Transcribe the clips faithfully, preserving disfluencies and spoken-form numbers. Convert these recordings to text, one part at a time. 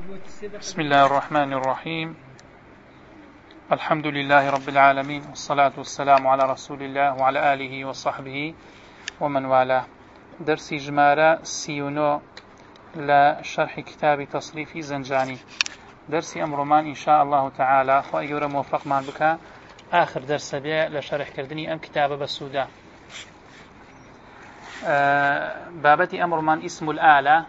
بسم الله الرحمن الرحيم. الحمد لله رب العالمين، والصلاة والسلام على رسول الله وعلى آله وصحبه ومن والاه. درسي جمارة سيونو لشرح كتاب تصريف زنجاني. درسي أمرمان إن شاء الله تعالى فأيور موفق من بك آخر درس بيع لشرح كردني أم كتاب بسودا. أه بابتي أمرمان اسم الآلة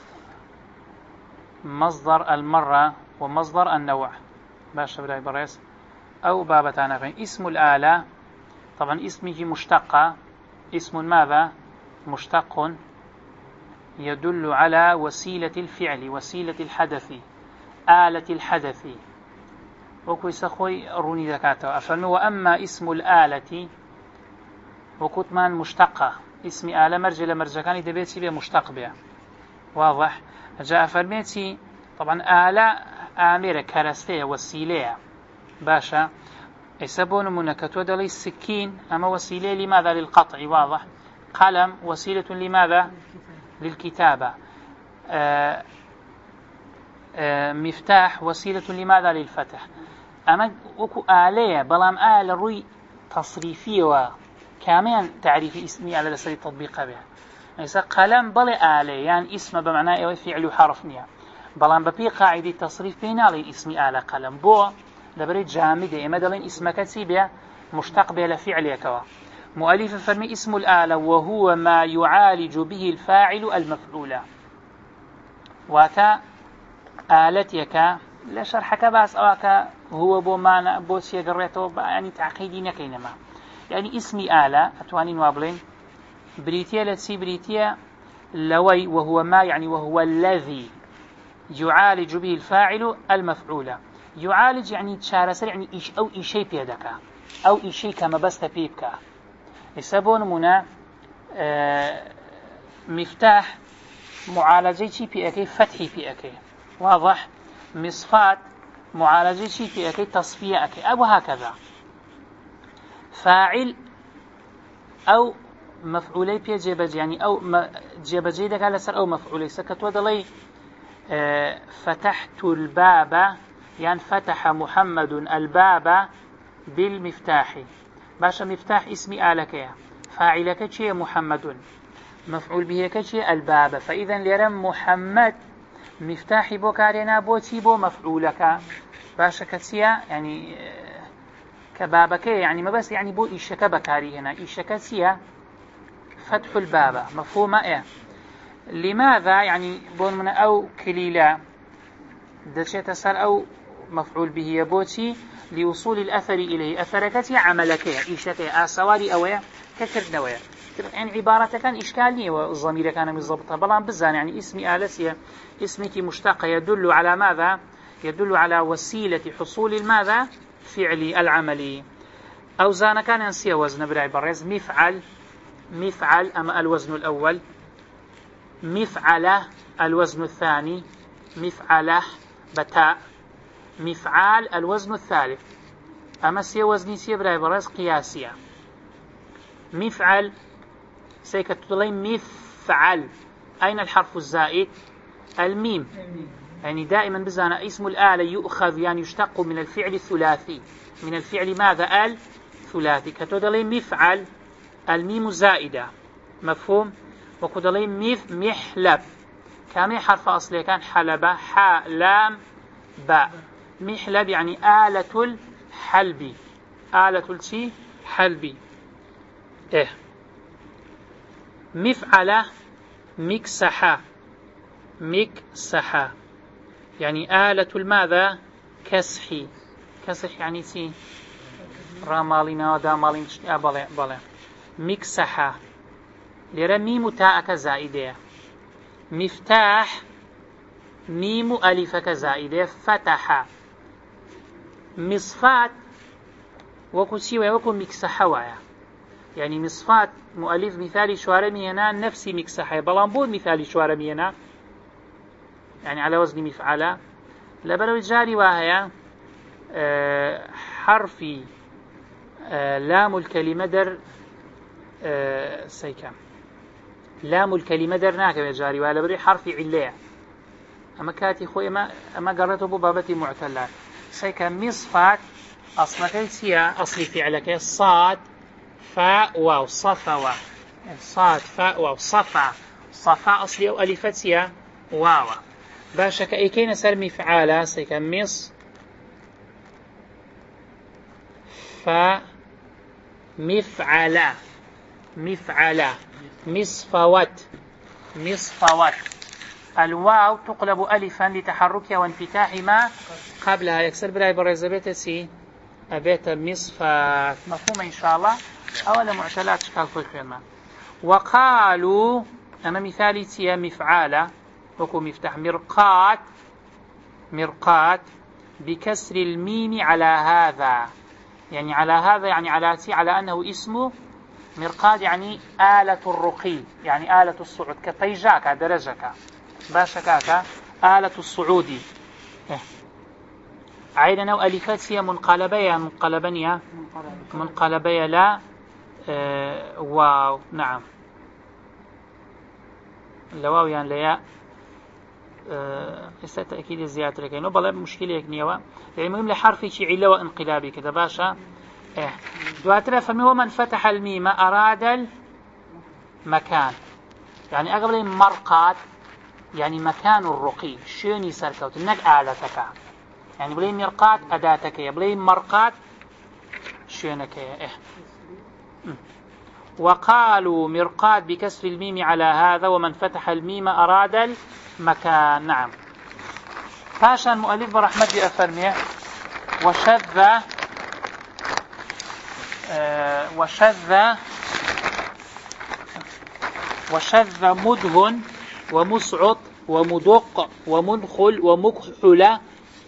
مصدر المرة ومصدر النوع. باش براي بريس أو بابتانا فين اسم الآلة طبعا اسمه مشتقة. اسم ماذا؟ مشتق يدل على وسيلة الفعل، وسيلة الحدث، آلة الحدث. وكو يسخوي روني ذكاته أفرمي وأما اسم الآلة وكتمان مشتقة. اسم آلة مرجع لمرجع كان يدبيت بها مشتق بها. واضح؟ جاء فرميتي طبعا آلة آمرة كرستية وسيلة باشا يسبون منكت ودلي السكين أما وسيلة لماذا؟ للقطع. واضح؟ قلم وسيلة لماذا؟ للكتابة. آآ آآ مفتاح وسيلة لماذا؟ للفتح. أما وكو آلية بلام آلة روي تصريفية وكاميان تعريف اسمي على لسل التطبيق بها. إذا قلم بلا آلة يعني اسم بمعنى فعل حرف نيا بلان ببي قاعدة تصريف بين على اسم آلة قلم بو دبري جامدة إما دلين اسمك تسيبه مشتق به لفعلك. مؤلف فرمي اسم الآلة وهو ما يعالج به الفاعل المفعول. واتا آلتك لا شرحك باس أواك هو بو معنى بو سيقريته يعني تعقيدي نكينما يعني اسمي آلة أتوانين وابلين بريتيا لتسي بريتيا لوي وهو ما يعني وهو الذي يعالج به الفاعل المفعول. يعالج يعني تشارسر يعني إيش أو إيشي بيدك أو إيشي كما بست بيبك. يسبون منا آه مفتاح معالجة بيئك فتحي بيئك. واضح؟ مصفات معالجة بيئك تصفيئك أو هكذا. فاعل أو مفعولي بي جيبج يعني أو جيبجي دك على سر أو مفعولي سكت ودلي آه فتحت الباب يعني فتح محمد الباب بالمفتاح. باشا مفتاح اسمي آلك فاعلك شيء محمد مفعول به كشيء الباب. فإذا ليرم محمد مفتاحي بو كارينا بوتي بو مفعولك باشا كتسيا يعني آه كبابك يعني ما بس يعني بو إيشك بكاري هنا إيشك سيا فتح الباب. مفهوم إيه؟ لماذا يعني بون من أو كليلا دشيت سر أو مفعول به يبوتي لوصول الأثر إليه. أثركتي عملك إيشك آسواري أويا ككردنويا يعني عبارة كان إشكالية والضمير كان مزبطة بلان بزان يعني اسمي آلسية اسمك مشتق يدل على ماذا؟ يدل على وسيلة حصول الماذا؟ فعلي العملي. أوزان كان ينسي وزن براي برز مفعل مفعل أما الوزن الأول، مفعلة الوزن الثاني، مفعلة بتاء، مفعال الوزن الثالث. أما سي وزني سي براي برز قياسية. مفعل سيكتطلي مفعل أين الحرف الزائد؟ الميم. يعني دائما بزانا اسم الآلة يؤخذ يعني يشتق من الفعل الثلاثي. من الفعل ماذا؟ ال ثلاثي. كتطلي مفعل الميم زائدة. مفهوم؟ وكدلي ميف محلب كامي حرف أصلي كان حلب حاء لام باء. محلب يعني آلة الحلب. آلة الشي حلبي. إيه مفعلة مكسحة. مكسحة يعني آلة الماذا؟ كسحي. كسح يعني سي رامالينا ودامالين أبلي بلي. مكسحة ليرى ميم تاءك زائدة. مفتاح ميم ألفك زائدة. فتح. مصفات وكو سيوة وكو مكسحة ويا يعني مصفات مؤلف مثالي شوارمي هنا نفسي مكسحة بلان بود مثالي شوارمي هنا يعني على وزن مفعلة لبلو جاري وهي أه حرفي أه لام الكلمة در أه سيكا لام الكلمة در ناكم يا جاري وهي لبري حرفي علية أما كاتي خوي أما أما قرأته ببابتي معتلات سيكا مصفات أصلا كيسيا أصلي فعلك صاد فاء واو صفا صاد فاء واو صفا صفا أصلي أو ألفتيا واو باشا كأيكين سرمي فعالة سيكا مص فا مفعلة مفعلة مصفوت مصفوت الواو تقلب ألفا لتحركها وانفتاح ما قبلها يكسر براي برزبيت سي أبيت مصفات مفهوم إن شاء الله أولا معتلات شكال في الخيمة وقالوا أما مثالي تيا مفعالة وكو مفتاح مرقات مرقات بكسر الميم على هذا يعني على هذا يعني على تي على أنه اسمه مرقات يعني آلة الرقي يعني آلة الصعود كطيجاك درجك باشكاك آلة الصعود إيه. عيننا وألفات هي منقلبية منقلبنية منقلبية لا آه واو نعم لواو يعني ليا استا تأكيد زيادة لكي نو بلا مشكلة يكنيوا يعني مهم لحرفي شي علة وانقلابي كده باشا إيه. دواتنا فمن من فتح الميم أراد المكان يعني أقبل مرقات يعني مكان الرقي شيني سركوت نك آلتك يعني بلي مرقات أداتك بلي مرقات شينك إيه. وقالوا مرقات بكسر الميم على هذا ومن فتح الميم أراد المكان نعم فاشا المؤلف برحمة أفرميه وشذ آه وشذ وشذ مدهن ومسعط ومدق ومنخل ومكحلة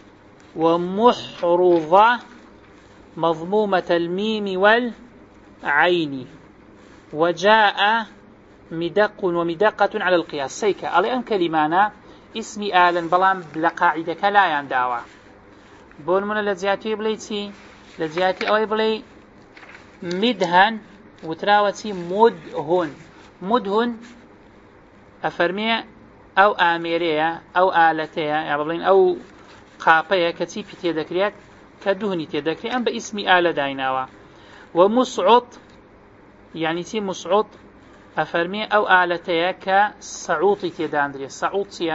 ومحرضة مضمومة الميم والعين وجاء مدق ومدقة على القياس سيكا ألي أن كلمانا اسمي آلا بلان لقاعدة كلا ينداوا بون من لجياتي بليتي لجياتي أوي بلي مدهن وتراوتي مدهن مدهن أفرمي أو آميرية أو آلتية يعني بلين أو قاپەیە کە چی پێ دەکرێت کە دوهنی تێدەکرێت ئەم بە ئیسمی ئالە دایناوە ومسعود يعني چی مسعود ئەفەرمێ ئەو ئالەتەیە کە سەعوتی تێدانرێت سەعود چییە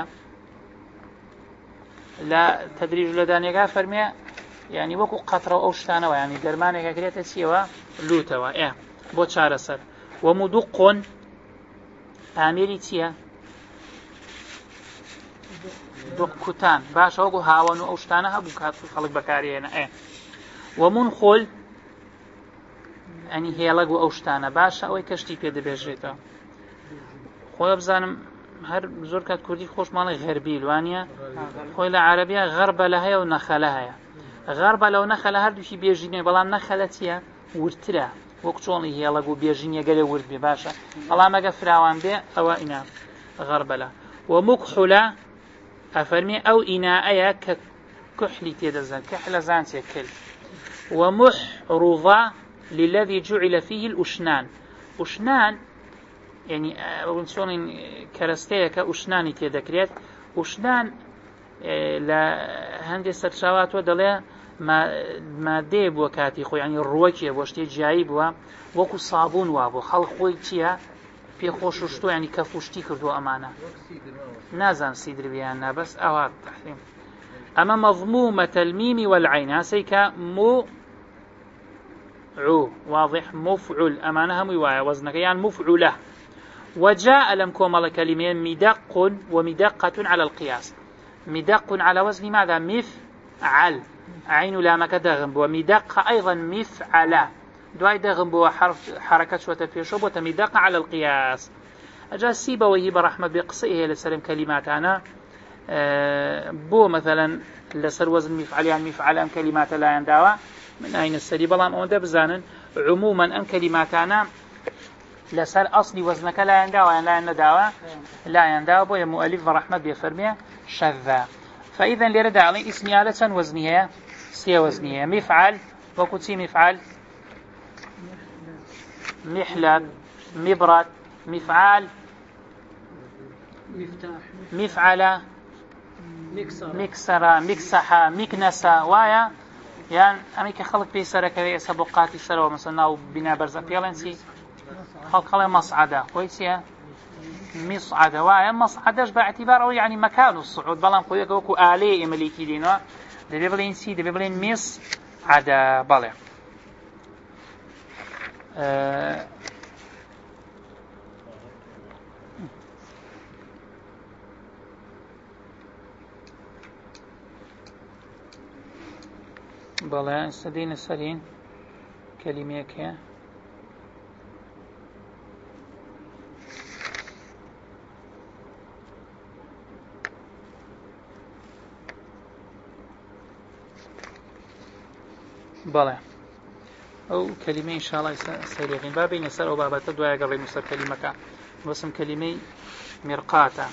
لە تەدریج لە دانێگا فەرمێ يعني وەکو قەترە ئەو شتانەوە يعني دەرمانێکە کرێتە چیەوە لوتەوە ئێ بۆ چارەسەر ومدق ئامێری چییە دقوتان باش وەکو هاوەن و ئەو شتانە هەبوو کات خەڵک بەکارهێنا ئێ ومنخل ئەنی هێڵەک و ئەو شتانە باشە ئەوەی کەشتی پێ دەبێژێتەوە خۆی بزانم هەر زۆر کات کوردی خۆشماڵی غەربی وانە خۆی لە عەرەبیە غەربەلە هەیە و نەخەلە هەیە غەربەلە و نەخەلە هەردووشی بێژینێ بەڵام نەخەلە چییە ورترە وەکو چۆڵی هێڵەک و بێژینێ گەلێ ورد بێ باشە بەڵام ئەگە فراوان بێ ئەوە ئینا غەربەلە ومکحولە أفرمي أو إناء كحلي تيدزان كحل زان تيكل ومحرضة للذي جعل فيه الأشنان أشنان يعني ونسون كرستية كأشنان تيدكريت أشنان لا هندي سرشاوات ودليا ما ما ديب وكاتي خو يعني الروكي واشتي جايب و وكو صابون وابو خلق خوي تيا في خوششتو يعني كفوشتي كردو أمانة نازان سيدر بيانا بس أواد تحريم أما مضمومة الميم والعين هسيكا مو عو واضح مفعول أمانها ميوايا وزنك يعني مفعولة وجاء لم كومل كلمين مدق ومدقة على القياس مدق على وزن ماذا مفعل عين لامك دغم ومدق أيضا مفعلة دواي دغم بو حرف حركة شوة بيشوب وتمدق على القياس أجا سيبويه برحمة بقصئه لسلم كلمات أنا أه بو مثلا لسر وزن مفعل يعني مفعل أم كلمات لا ينداوى من أين السري بلام أون دبزانا عموما أم كلمات أنا لسر أصلي وزنك لا ينداوى يعني لا ينداوى لا ينداوى بو مؤلف برحمة بيفرمي شذا فإذا لرد علي اسمي آلة وزنها سي وزنها مفعل وكتي مفعل محلب مبرد مفعال مفتاح مفعلة مكسرة مكسحة مكنسة وايا يعني أميك خلق بيسرة كذا سبقاتي سروا مثلا أو بناء برزة بيلنسي خلق خلق مصعدة كويسية مصعدة وايا مصعدة باعتباره يعني مكان الصعود بلان قويك وكو آلي إمليكي دينوا دبي بلين سي دبي بلين مص عدا بلان أه بلان استدين السرين كلمة كيا بلى أو كلمة إن شاء الله سريعين بابين يسر أو بابات دوايا قبل مصر كلمة بسم كلمة مرقاتا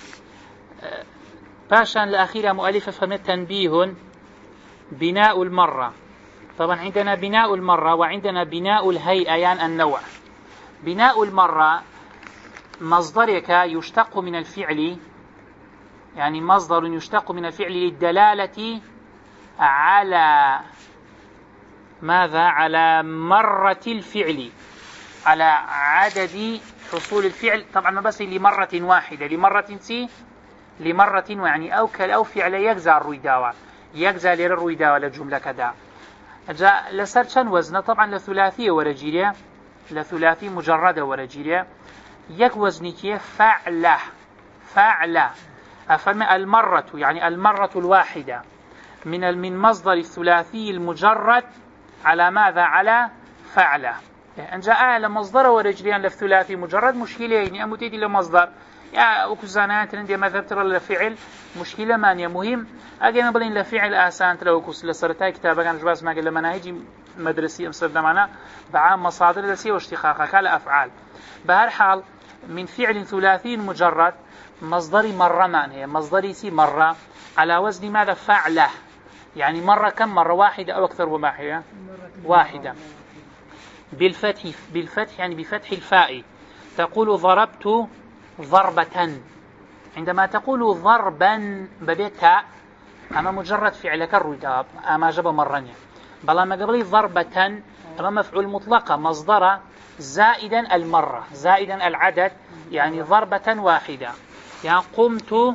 باشا الأخيرة مؤلفة فهم تنبيه بناء المرة. طبعا عندنا بناء المرة وعندنا بناء الهيئة يعني النوع. بناء المرة مصدرك يشتق من الفعل يعني مصدر يشتق من الفعل للدلالة على ماذا؟ على مرة الفعل على عدد حصول الفعل. طبعا ما بس لمرة واحدة لمرة سي لمرة يعني أو كل أو فعل يجزى الرويداوة يجزى للرويداوة للجملة كذا جاء لسرشان وزن طبعا لثلاثية ورجيلة لثلاثي مجردة ورجيلة يك وزنك فعلة فعلة أفهم المرة يعني المرة الواحدة من من مصدر الثلاثي المجرد على ماذا؟ على فعلة. أن جاء لمصدر ورجليان للثلاثي مجرد مشكلة يعني أمتيدي لمصدر يا وكزانات عندي مذهب ترى لفعل مشكلة مانية مهم أجينا بلين لفعل آسان ترى وكس لسرتاي كتابة كان جواز ما قال لما نهجي مدرسي مصدر معنا بعام مصادر درسية واشتقاقها كلا أفعال. بهر حال من فعل ثلاثي مجرد مصدري مرة معنى مصدري سي مرة على وزن ماذا؟ فعلة يعني مرة كم مرة؟ واحدة أو أكثر وواحدة واحدة بالفتح بالفتح يعني بفتح الفاء تقول ضربت ضربة. عندما تقول ضربا ببيتها أما مجرد فعلك الرتاب أما جب مرة بلا ما قبل ضربة أما مفعول مطلقة مصدر زائدا المرة زائدا العدد يعني ضربة واحدة يعني قمت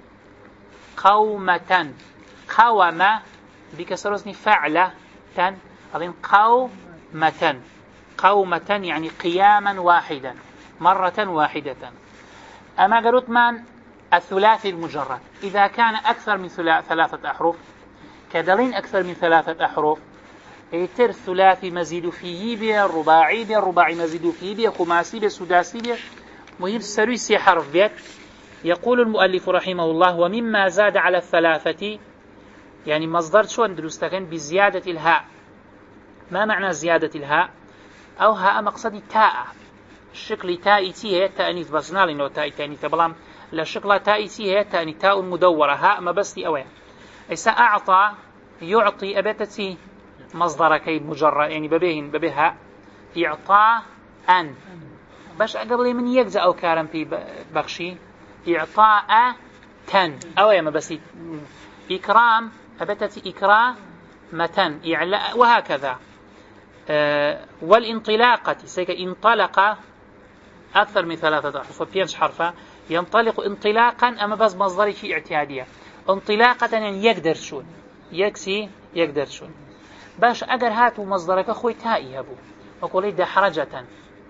قومة قوم بكسر وزن فعلة تن أظن قومة قومة يعني قياما واحدا مرة واحدة. أما قلت من الثلاثي المجرد إذا كان أكثر من ثلاثة أحرف كدلين أكثر من ثلاثة أحرف يتر الثلاثي مزيد فيه بيه الرباعي بيه الرباعي مزيد فيه بيه خماسي بيه سداسي بيه مهم السروي سي حرف بيه. يقول المؤلف رحمه الله ومما زاد على الثلاثة يعني مصدر شو درستكن بزيادة الهاء. ما معنى زيادة الهاء؟ أو هاء مقصدي تاء الشكل تاء تي هي تأنيث بس نال إنه تاء تأنيث بلام لا شكل تاء تي هي تأنيث تاء مدورة هاء ما بس أوين إذا أعطى يعطي أبتتي مصدر كي مجرد يعني ببيهن ببيها إعطاء أن باش قبل من يجزأ أو كارم في بخشي إعطاء تن أوين ما بس إكرام أبتتي إكرام متن إعلاء وهكذا. أه والانطلاقة سيك انطلق أكثر من ثلاثة أحرف بينش حرفة ينطلق انطلاقا أما بس مصدري شيء اعتيادية انطلاقة يعني يقدر شون يكسي يقدر شون باش أجر هاتوا مصدرك خوي تائي هبو وقولي دحرجة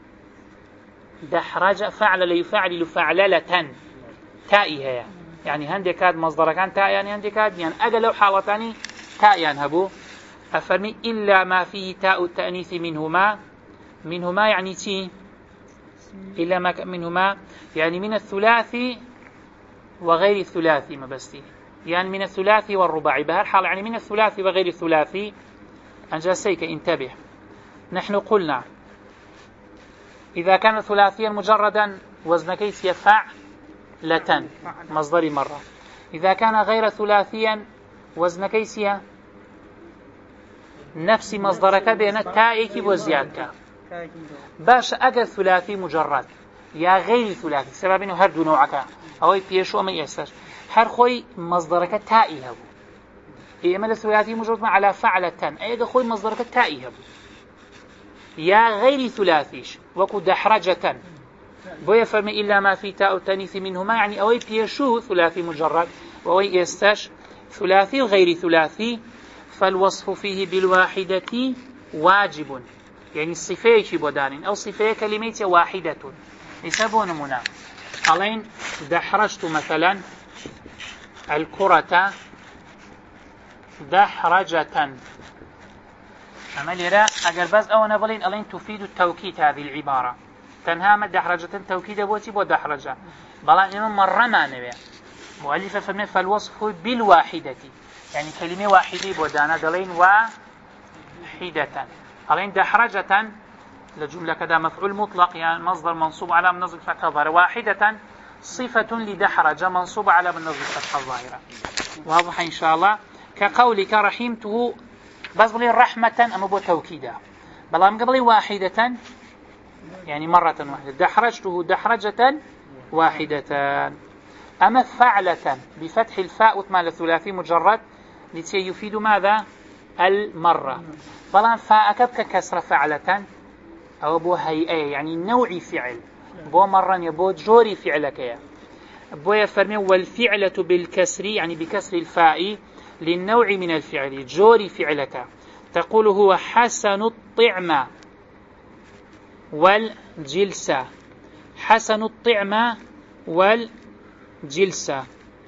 دحرجة فعل ليفعل فعللة تائي هي يعني هندي كاد مصدرك عن تائي يعني هندي كاد يعني أجر لو حالتاني تائي هبو أفرمي إلا ما فيه تاء التأنيث منهما منهما يعني تي إلا ما منهما يعني من الثلاثي وغير الثلاثي ما بستي يعني من الثلاثي والرباعي بهر حال يعني من الثلاثي وغير الثلاثي أنجاسيك انتبه. نحن قلنا إذا كان ثلاثيا مجردا وزنكيس يفع لتن مصدري مرة. إذا كان غير ثلاثيا وزنكيس نفس مصدرك بين التائك وزيادك باش أجل ثلاثي مجرد يا غير ثلاثي سبب إنه هردو نوعك أو بيشو أما يستر هر خوي مصدرك تائي هبو إما الثلاثي مجرد على فعلة أيضا خوي مصدرك تائي هبو يا غير ثلاثيش وكو دحرجة بويا فرمي إلا ما في تاء التانيث منهما يعني أوي بيشو ثلاثي مجرد وأوي يستش ثلاثي وغير ثلاثي فالوصف فيه بالواحدة واجب يعني الصفة بودان أو صفة كلمة واحدة يسبون منا ألين دحرجت مثلا الكرة دحرجة أما لرا أجر بس أو نبلين ألين تفيد التوكيد هذه العبارة تنها دحرجة توكيد بوتي بو دحرجة بلا إنه مرة ما نبي مؤلفة فرمي فالوصف بالواحدة يعني كلمة واحدة بودانا دلين واحدة ألين دحرجة لجملة كذا مفعول مطلق يعني مصدر منصوب على من نصب فتحة ظاهرة واحدة صفة لدحرجة منصوب على من نصب فتحة ظاهرة واضح إن شاء الله كقولك رحمته بس بلي رحمة أما بو توكيدا بلا من قبل واحدة يعني مرة واحدة دحرجته دحرجة واحدة أما فعلة بفتح الفاء وثمان الثلاثي مجرد لتي يفيد ماذا المرة بلا فاء كبك كسر فعلة أو بو هيئة يعني نوع فعل بو مرة يبو جوري فعلك يا بو يفرمي والفعلة بالكسر يعني بكسر الفاء للنوع من الفعل جوري فعلك تقول هو حسن الطعم والجلسة حسن الطعم والجلسة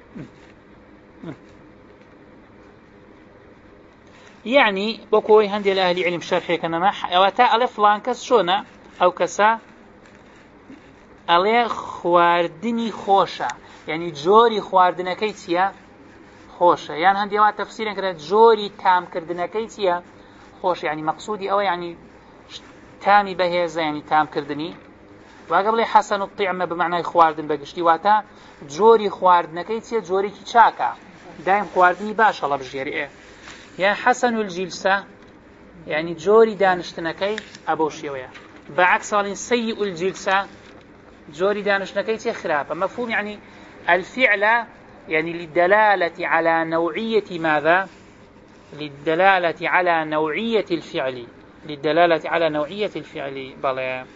يعني بكوي هندي الأهل علم شرحي كنما أوتا ألف لانكس شونا أو كسا ألي خواردني خوشة يعني جوري خواردنكي تيا خوشة يعني هندي أوات تفسيرا كده جوري تام كردنكي تيا خوشة يعني مقصودي أو يعني تامي بهذا يعني تام كردني وقبل حسن الطعم بمعنى خواردن بقشتي واتا جوري خواردنكي تيا جوري كي شاكا دايم خواردني باش الله بجيري إيه يعني حسن الجلسة يعني جوري دانشتنكي أبو شيوية بعكس سيء الجلسة جوري دانشتنكي تي خرافة مفهوم يعني الفعل يعني للدلالة على نوعية ماذا للدلالة على نوعية الفعل للدلالة على نوعية الفعل بلى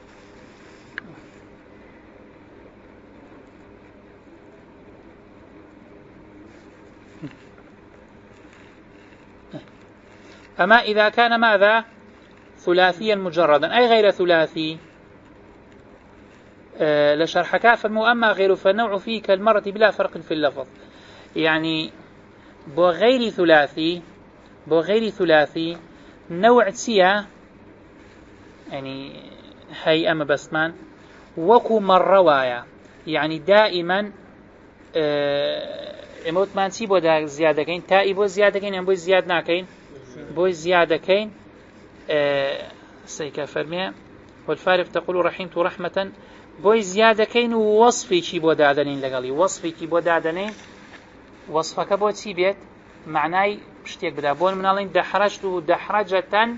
أما إذا كان ماذا ثلاثيا مجردا أي غير ثلاثي أه لشرحك فالمؤمى غير فالنوع فيه كالمرة بلا فرق في اللفظ يعني بغير ثلاثي بغير ثلاثي نوع تسيا يعني هي أما بسمان وكو مروايا يعني دائما اموت ما نسي بو دا زيادة كين تائي بو زيادة كين يعني بو زياد ناكين بو زيادة كين أه سيكا فرمي والفارق تقول رحمت رحمة بو زيادة كين ووصفي كي بو دادنين لقالي وصفي كي بو دادنين وصفك بو تسي بيت معناي بشتيك بدا بون منالين دحرجته دحرجة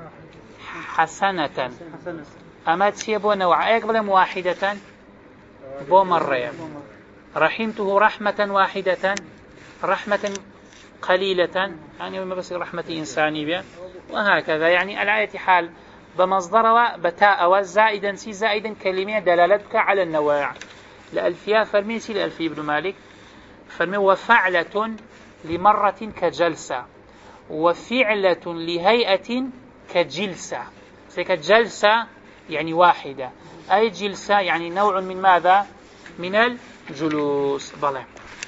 حسنة أما تسي بو نوع أقبل واحدة بو مرة رحمته رحمة واحدة رحمة قليلة يعني ما بس رحمة إنساني بها وهكذا يعني على أي حال بمصدر بتاء وزائدا سي زائدا كلمة دلالتك على النواع لألفيا فرمي سي لألفي ابن مالك فرمي وفعلة لمرة كجلسة وفعلة لهيئة كجلسة كجلسة يعني واحدة أي جلسة يعني نوع من ماذا من الجلوس بلى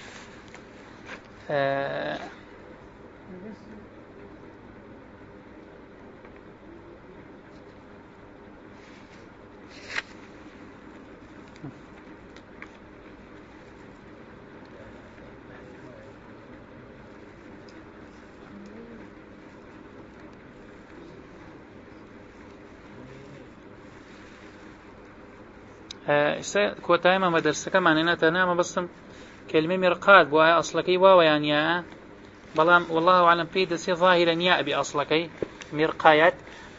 آه كوتاي ما مدرسة كمان أنا تنام بس كلمة مرقاد بوها أصلكي واو يعني بلام والله أعلم في دسي ظاهرا يا أبي أصلكي مرقايات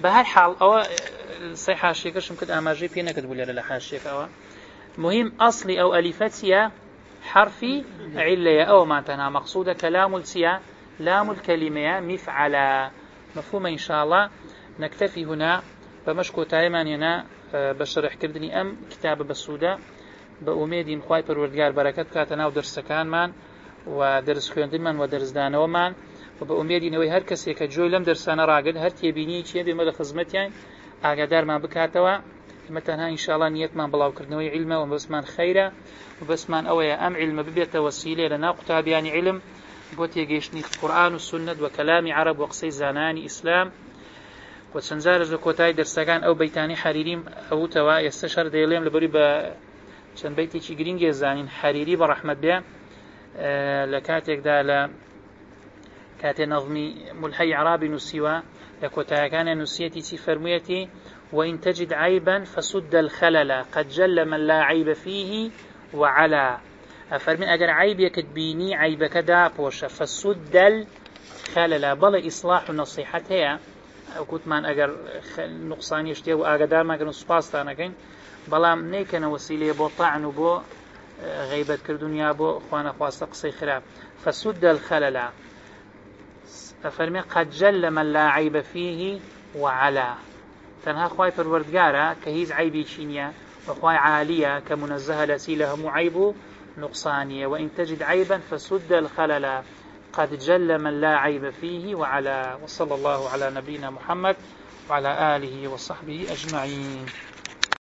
بهر حال أو صحيح حاشية كرشم كده أماجي بينا كتبوا لي على حاشية أو مهم أصلي أو ألفتيا حرفي عليا أو معناتها مقصودة كلام السيا لام الكلمة مفعلا مفهوم إن شاء الله. نكتفي هنا بمشكو تايمان هنا بشرح كردني أم كتاب بسودة بأميدين خواي پروردگار بركات كاتنا ودرس كان من ودرس خويندن من ودرس دانو من وبأميدين وي هر كسي كجوي لم درسانا راقد هر تيبيني چي بما لخزمتين آقادار ما بكاتوا مثلا إن شاء الله نيت من بلاو كردنوي علمه وبس من خيره وبس من أويا أم علم ببيت وسيلة لنا قطاب يعني علم بوتي جيشني القرآن والسنة وكلام عرب وقصي زاناني إسلام وتنزار زكوتاي درسكان أو بيتاني حريريم أو توا يستشر ديليم لبري ب چند بيتي چي جرينج زانين حريري برحمة بها أه لكاتك دا ل كاتي نظمي ملحي عربي نسيوا لكوتاي كان نسيتي تي فرميتي وإن تجد عيبا فسد الخلل قد جل من لا عيب فيه وعلى أفرمين أجر عيب يكتبيني عيب كدا بوشة فسد الخلل بل إصلاح النصيحة هي كنت من أجر نقصان يشتيه وأقدار ما كانوا سباستانا كين بلام نيكنا وسيلة بو طعن بو غيبة كردنيا بو أخوانا خواست قصي خراب فسد الخلل أفرمين قد جل من لا عيب فيه وعلى تنها خواي پروردگارا كهيز عيبي شينيا وخواي عالية كمنزهة لسيلة هم عيب نقصانية وإن تجد عيبا فسد الخلل قد جل من لا عيب فيه وعلى. وصلى الله على نبينا محمد وعلى آله وصحبه أجمعين.